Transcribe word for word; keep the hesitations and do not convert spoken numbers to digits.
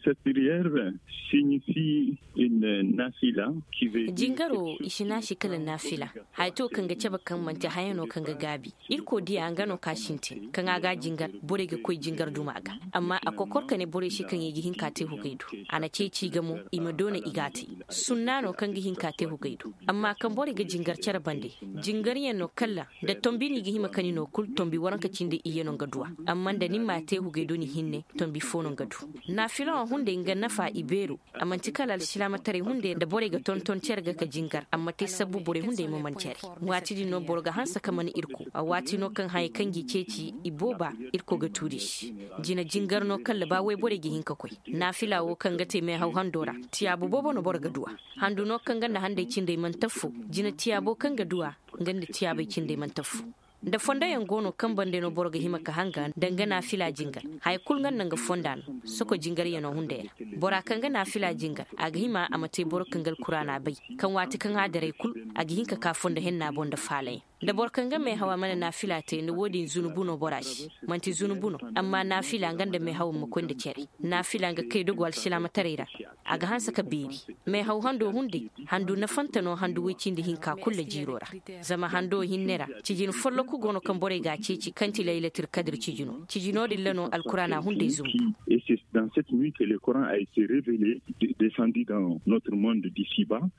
Cette prière signifie une nafila qui veut jingaro ishina shikalan nafila haito kanga ceba kan manta hayano kanga gabi irko dia angano kashinti kan aga jingar bore ga koi jingar dumaga amma akokor kane bore shi kan yi hinkate hugaidu ana ce ci gamo imadona igati sunnano kan gi hinkate hugaidu amma kan bore ga jingar cara bande jingar yanno kalla da tombi ni gi himakani no kul tombi waranka cinde iyeno gaduwa amma da ni mate hugaidu ni hinne tombi fono gadu nafila hunde inga nafa iberu amma tikala alshilama tare hunde da bore ga tonton cerga ka jingar amma te sabu bore hunde mo mancere wati di no borga hansa kamani irko a wati no kan hay kangi ceci iboba irko ga turish jina jingar no kalla ba wai bore gi hinka koi nafila wo kan ga te me hau handora tiyabu bobo no borga duwa handu no kan ganda hande cinde man tafu jina tiyabo kan ga duwa ganda tiyabai cinde man tafu da fonda yan gono kan bande no borga himaka hanga dangana fila jingar hay kulngan nanga fondan soko jingar yano hunde bora kan ga na fila jingar aga hima amate bor kangal kurana bai kan wati kan hadare kul aga hinka ka fonda henna bonda falai da bor kan ga mai hawa mana na fila te ni wodin zunubuno borashi manti zunubuno amma na fila nganda mai hawa mukon da cere na fila ga kai dogwal shila matarira aga hansa ka beri mai haw hando hunde handu na fantano handu wicin da hinka kulle jirora zama hando hinnera cijin follo ku gono kan bore ga ceci kanti lailatul qadr cijino cijino dillano alqur'ana hunde zum et c'est dans cette nuit que le Coran a été révélé descendu dans notre monde d'ici-bas